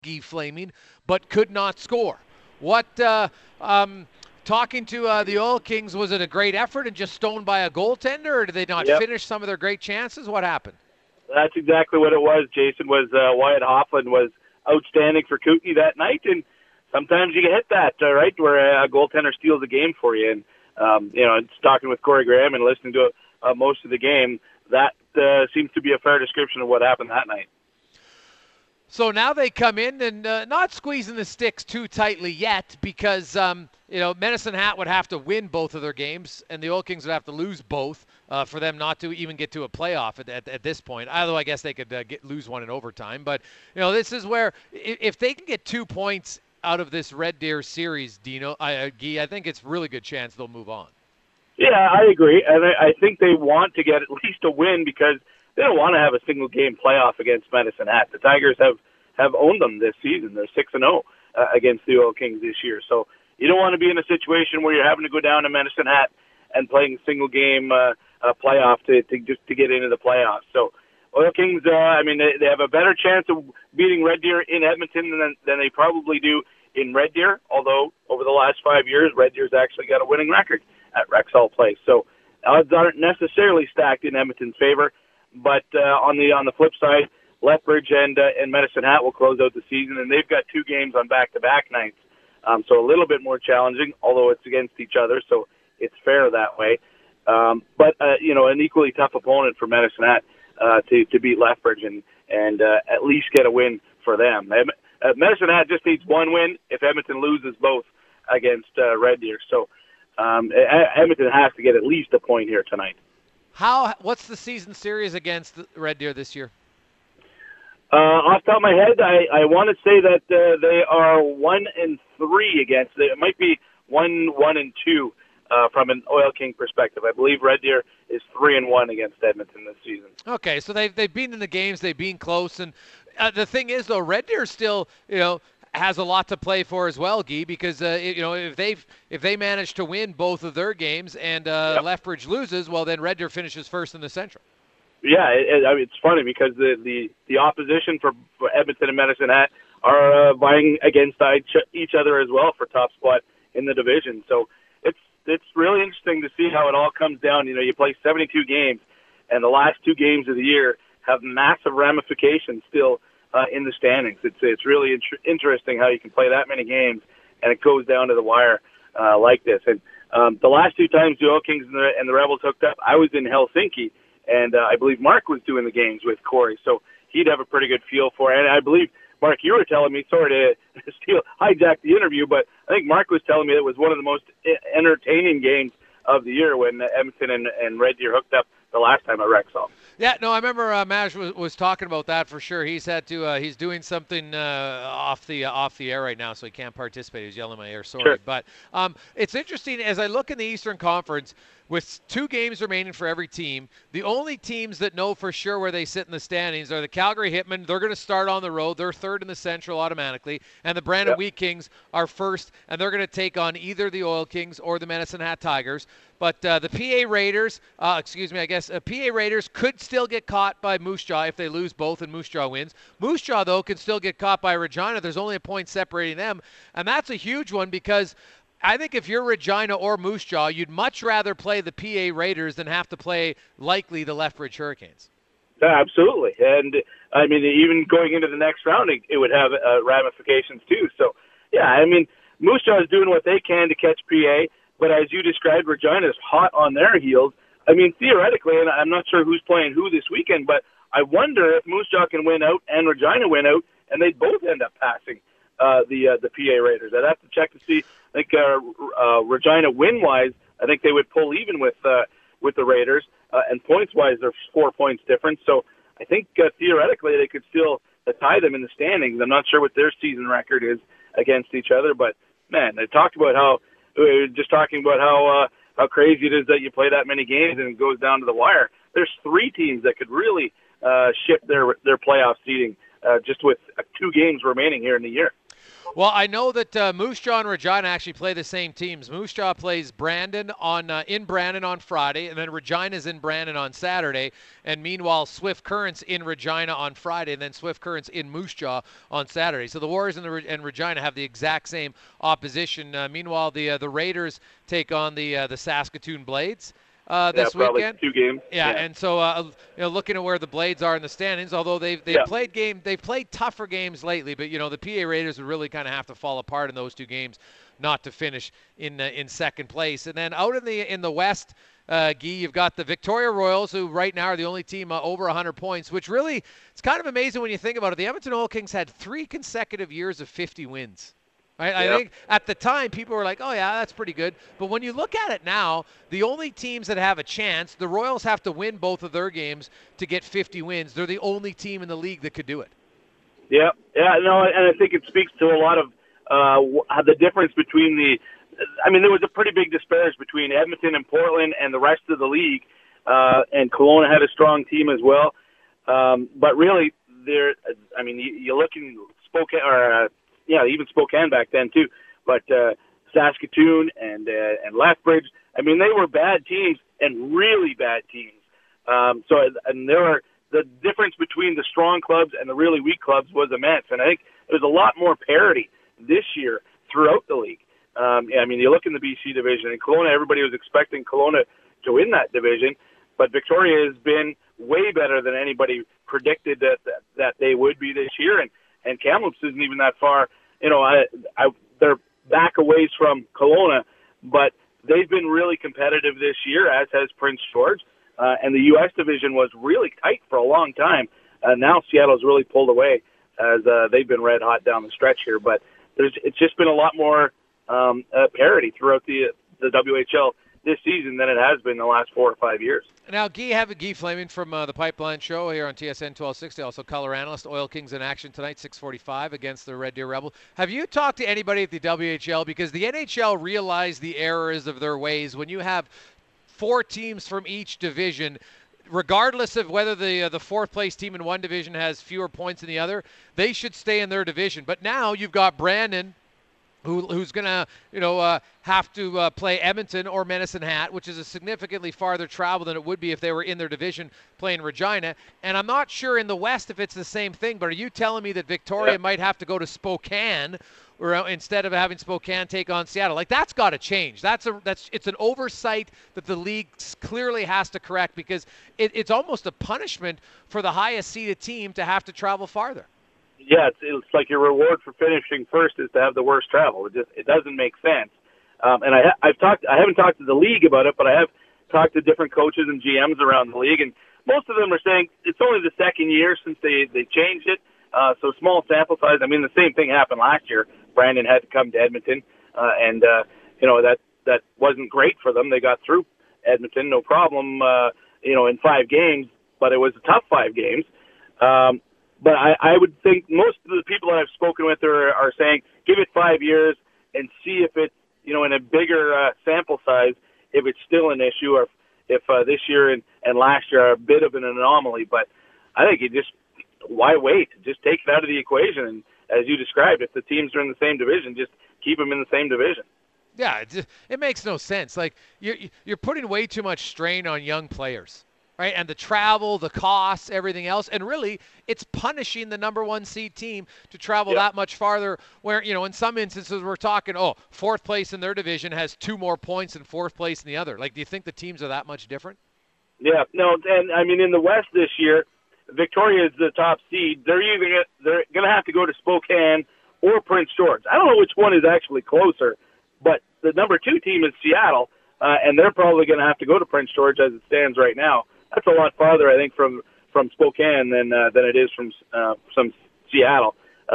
flaming, but could not score. What talking to the Oil Kings, was it a great effort and just stoned by a goaltender, or did they not Yep, finish some of their great chances? What happened? that's exactly what it was. Jason was Wyatt Hoffland was outstanding for Kootenay that night, and sometimes you get hit that right where a goaltender steals a game for you. And it's talking with Corey Graham and listening to most of the game. That seems to be a fair description of what happened that night. So now they come in and not squeezing the sticks too tightly yet, because Medicine Hat would have to win both of their games, and the Oil Kings would have to lose both for them not to even get to a playoff at this point. Although I guess they could lose one in overtime. But this is where if they can get 2 points out of this Red Deer series, Guy, I think it's a really good chance they'll move on. Yeah, I agree, and I think they want to get at least a win because they don't want to have a single game playoff against Medicine Hat. The Tigers have owned them this season. They're 6-0 against the Oil Kings this year. So you don't want to be in a situation where you're having to go down to Medicine Hat and playing single game playoff to get into the playoffs. So Oil Kings, they have a better chance of beating Red Deer in Edmonton than they probably do in Red Deer. Although over the last 5 years, Red Deer's actually got a winning record at Rexall Place. So odds aren't necessarily stacked in Edmonton's favor. But on the flip side, Lethbridge and Medicine Hat will close out the season, and they've got 2 games on back-to-back nights. So a little bit more challenging, although it's against each other, so it's fair that way. But an equally tough opponent for Medicine Hat to beat Lethbridge and at least get a win for them. Medicine Hat just needs one win if Edmonton loses both against Red Deer. So Edmonton has to get at least a point here tonight. What's the season series against Red Deer this year? Off the top of my head, I want to say that they are 1-3 against. It might be 1-2 from an Oil King perspective. I believe Red Deer is 3-1 against Edmonton this season. Okay, so they've been in the games, they've been close, and the thing is though, Red Deer still has a lot to play for as well, Guy, because if they manage to win both of their games and Lethbridge loses, well then Red Deer finishes first in the Central. Yeah, it's funny because the opposition for Edmonton and Medicine Hat are vying against each other as well for top spot in the division. So it's really interesting to see how it all comes down. You play 72 games, and the last 2 games of the year have massive ramifications still in the standings. It's really interesting how you can play that many games and it goes down to the wire like this. And the last 2 times the Oil Kings and the Rebels hooked up, I was in Helsinki. And I believe Mark was doing the games with Corey, so he'd have a pretty good feel for it. And I believe, Mark, you were telling me, sorry to hijack the interview, but I think Mark was telling me it was one of the most entertaining games of the year when Edmonton and Red Deer hooked up the last time at Rexall. Yeah, no, I remember Maj was talking about that for sure. He's had to he's doing something off the air right now, so he can't participate. He's yelling in my ear, sorry. Sure. But it's interesting as I look in the Eastern Conference. With 2 games remaining for every team, the only teams that know for sure where they sit in the standings are the Calgary Hitmen. They're going to start on the road. They're third in the Central automatically. And the Brandon Wheat Kings are first, and they're going to take on either the Oil Kings or the Medicine Hat Tigers. But the PA Raiders, PA Raiders could still get caught by Moose Jaw if they lose both and Moose Jaw wins. Moose Jaw, though, can still get caught by Regina. There's only a point separating them. And that's a huge one because I think if you're Regina or Moose Jaw, you'd much rather play the PA Raiders than have to play, likely, the Lethbridge Hurricanes. Yeah, absolutely. And, even going into the next round, it would have ramifications, too. So, yeah, Moose Jaw is doing what they can to catch PA, but as you described, Regina is hot on their heels. Theoretically, and I'm not sure who's playing who this weekend, but I wonder if Moose Jaw can win out and Regina win out, and they both end up passing the PA Raiders. I'd have to check to see. I think Regina win-wise, I think they would pull even with the Raiders, and points-wise, there's 4 points difference. So I think theoretically they could still tie them in the standings. I'm not sure what their season record is against each other, but man, they talked about how crazy it is that you play that many games and it goes down to the wire. There's 3 teams that could really shift their playoff seeding just with 2 games remaining here in the year. Well, I know that Moose Jaw and Regina actually play the same teams. Moose Jaw plays Brandon in Brandon on Friday, and then Regina's in Brandon on Saturday. And meanwhile, Swift Current's in Regina on Friday, and then Swift Current's in Moose Jaw on Saturday. So the Warriors and Regina have the exact same opposition. Meanwhile, the Raiders take on the Saskatoon Blades this probably weekend. 2 games. Yeah, and so looking at where the Blades are in the standings, although they've played tougher games lately, but the PA Raiders would really kind of have to fall apart in those 2 games not to finish in second place. And then out in the West, Guy, you've got the Victoria Royals, who right now are the only team over 100 points, which really it's kind of amazing when you think about it. The Edmonton Oil Kings had 3 consecutive years of 50 wins. I think at the time people were like, oh, yeah, that's pretty good. But when you look at it now, the only teams that have a chance, the Royals have to win both of their games to get 50 wins. They're the only team in the league that could do it. Yeah, no, and I think it speaks to a lot of the difference between there was a pretty big disparity between Edmonton and Portland and the rest of the league, and Kelowna had a strong team as well. But really, you look in Spokane, even Spokane back then too. But Saskatoon and Lethbridge, they were bad teams and really bad teams. The difference between the strong clubs and the really weak clubs was immense. And I think there's a lot more parity this year throughout the league. You look in the BC division, and Kelowna, everybody was expecting Kelowna to win that division, but Victoria has been way better than anybody predicted that they would be this year. And Kamloops isn't even that far. They're back a ways from Kelowna, but they've been really competitive this year, as has Prince George. And the U.S. division was really tight for a long time. Now Seattle's really pulled away as they've been red hot down the stretch here. But it's just been a lot more parity throughout the WHL this season than it has been the last 4 or 5 years. Now, Guy Flaming from the Pipeline Show here on TSN 1260, also color analyst. Oil Kings in action tonight, 6:45 against the Red Deer Rebels. Have you talked to anybody at the WHL? Because the NHL realized the errors of their ways. When you have 4 teams from each division, regardless of whether the 4th place team in one division has fewer points than the other, they should stay in their division. But now you've got Brandon, who's going to, have to play Edmonton or Medicine Hat, which is a significantly farther travel than it would be if they were in their division playing Regina. And I'm not sure in the West if it's the same thing, but are you telling me that Victoria might have to go to Spokane or instead of having Spokane take on Seattle? Like, that's got to change. It's an oversight that the league clearly has to correct, because it's almost a punishment for the highest seeded team to have to travel farther. Yeah, it's like your reward for finishing first is to have the worst travel. It doesn't make sense. And I haven't talked to the league about it, but I have talked to different coaches and GMs around the league, and most of them are saying it's only the second year since they changed it. So small sample size. The same thing happened last year. Brandon had to come to Edmonton, and that wasn't great for them. They got through Edmonton, no problem, in 5 games, but it was a tough 5 games. But I would think most of the people that I've spoken with are saying give it 5 years and see if it's, in a bigger sample size, if it's still an issue, or if this year and last year are a bit of an anomaly. But I think why wait? Just take it out of the equation. And as you described, if the teams are in the same division, just keep them in the same division. Yeah, it makes no sense. Like, you're putting way too much strain on young players. Right, and the travel, the costs, everything else, and really, it's punishing the number 1 seed team to travel that much farther. Where in some instances we're talking, 4th place in their division has 2 more points than 4th place in the other. Like, do you think the teams are that much different? Yeah, no, and in the West this year, Victoria is the top seed. They're going to have to go to Spokane or Prince George. I don't know which one is actually closer, but the number 2 team is Seattle, and they're probably going to have to go to Prince George as it stands right now. That's a lot farther, I think, from Spokane than it is from Seattle.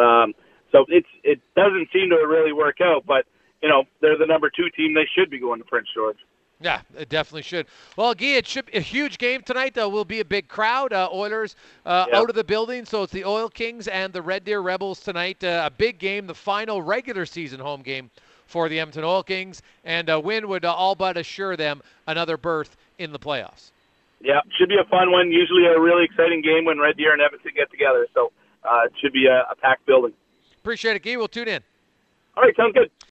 So it doesn't seem to really work out. But they're the number 2 team. They should be going to Prince George. Yeah, it definitely should. Well, Guy, it should be a huge game tonight. There will be a big crowd. Oilers out of the building. So it's the Oil Kings and the Red Deer Rebels tonight. A big game, the final regular season home game for the Edmonton Oil Kings. And a win would all but assure them another berth in the playoffs. Yeah, should be a fun one. Usually a really exciting game when Red Deer and Edmonton get together. So it should be a packed building. Appreciate it, Guy. We'll tune in. All right, sounds good.